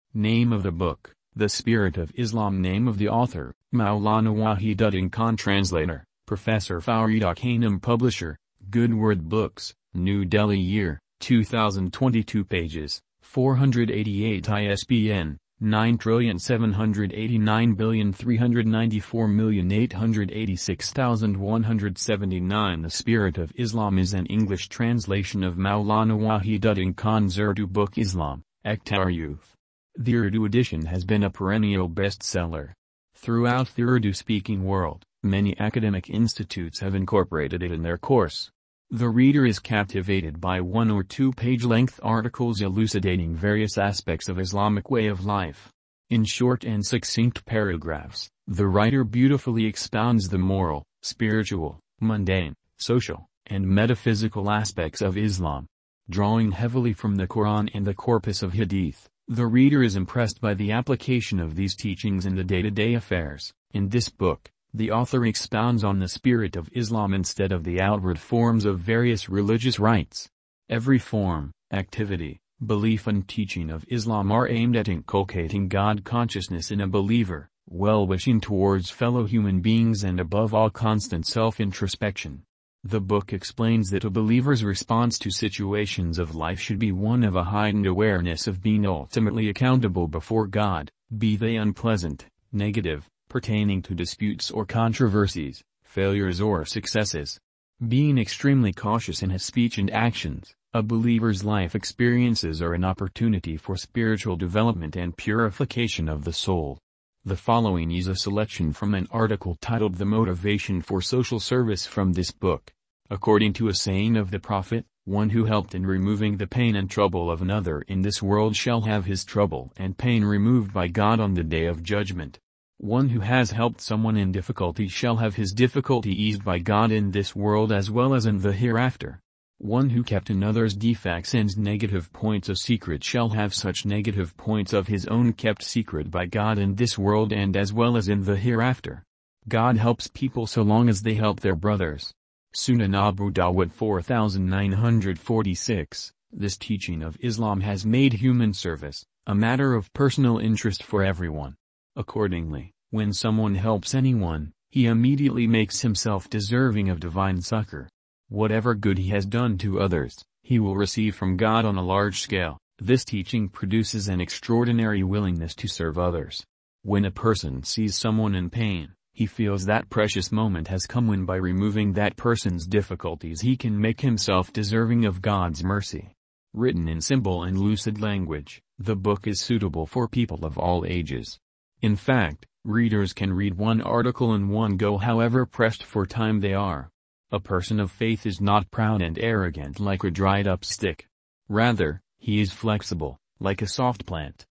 Name of the book, The Spirit of Islam. Name of the author, Maulana Wahiduddin Khan. Translator, Professor Farid Khanum. Publisher, Goodword Books, New Delhi. Year, 2022. Pages, 488. ISBN, 9789394886179. The Spirit of Islam is an English translation of Maulana Wahiduddin Khan's Urdu book Islam, Akhtar Youth. The Urdu edition has been a perennial bestseller. Throughout the Urdu-speaking world, many academic institutes have incorporated it in their course. The reader is captivated by 1 or 2 page-length articles elucidating various aspects of Islamic way of life. In short and succinct paragraphs, the writer beautifully expounds the moral, spiritual, mundane, social, and metaphysical aspects of Islam. Drawing heavily from the Quran and the corpus of Hadith, the reader is impressed by the application of these teachings in the day-to-day affairs. In this book, the author expounds on the spirit of Islam instead of the outward forms of various religious rites. Every form, activity, belief and teaching of Islam are aimed at inculcating God consciousness in a believer, well-wishing towards fellow human beings and above all constant self-introspection. The book explains that a believer's response to situations of life should be one of a heightened awareness of being ultimately accountable before God, be they unpleasant, negative, pertaining to disputes or controversies, failures or successes. Being extremely cautious in his speech and actions, a believer's life experiences are an opportunity for spiritual development and purification of the soul. The following is a selection from an article titled The Motivation for Social Service from this book. According to a saying of the Prophet, one who helped in removing the pain and trouble of another in this world shall have his trouble and pain removed by God on the day of judgment. One who has helped someone in difficulty shall have his difficulty eased by God in this world as well as in the hereafter. One who kept another's defects and negative points a secret shall have such negative points of his own kept secret by God in this world and as well as in the hereafter. God helps people so long as they help their brothers. Sunan Abu Dawud 4946. This teaching of Islam has made human service a matter of personal interest for everyone. Accordingly, when someone helps anyone, he immediately makes himself deserving of divine succor. Whatever good he has done to others, he will receive from God on a large scale. This teaching produces an extraordinary willingness to serve others. When a person sees someone in pain, he feels that precious moment has come when by removing that person's difficulties he can make himself deserving of God's mercy. Written in simple and lucid language, the book is suitable for people of all ages. In fact, readers can read one article in one go however pressed for time they are. A person of faith is not proud and arrogant like a dried-up stick. Rather, he is flexible, like a soft plant.